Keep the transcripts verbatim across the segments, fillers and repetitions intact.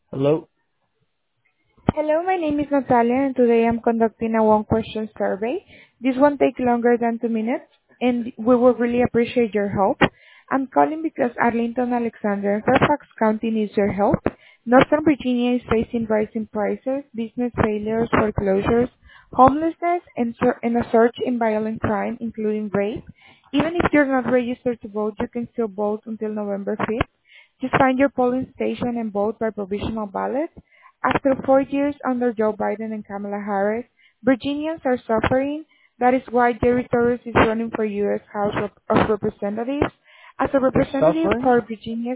Hello? Hello, my name is Natalia, and today I'm conducting a one-question survey. This won't take longer than two minutes, and we will really appreciate your help. I'm calling because Arlington, Alexander, and Fairfax County needs your help. Northern Virginia is facing rising prices, business failures, foreclosures, homelessness, and, sur- and a surge in violent crime, including rape. Even if you're not registered to vote, you can still vote until November fifth. Just find your polling station and vote by provisional ballot. After four years under Joe Biden and Kamala Harris, Virginians are suffering. That is why Jerry Torres is running for U S. House of of Representatives. As a They're representative suffering? for Virginia's,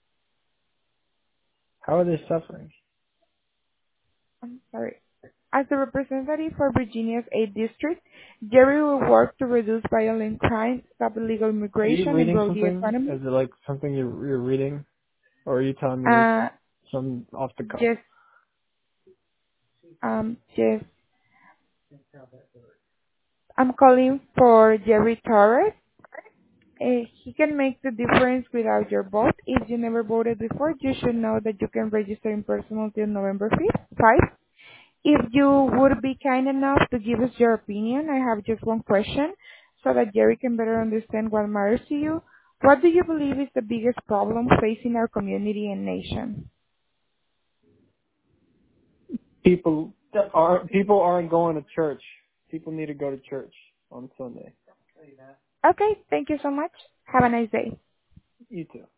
How are they suffering? I'm sorry, as a representative for Virginia's eighth District, Jerry will work to reduce violent crime, stop illegal Are you immigration, and reading grow the something? economy. Is it like something you're, you're reading? Or are you telling me this Uh, some off the cuff? just, um, just, I'm calling for Jerry Torres. Uh, he can make the difference without your vote. If you never voted before, you should know that you can register in person until November fifth, fifth. If you would be kind enough to give us your opinion, I have just one question so that Jerry can better understand what matters to you. What do you believe is the biggest problem facing our community and nation? People that aren't people aren't going to church. People need to go to church on Sunday. Okay, thank you so much. Have a nice day. You too.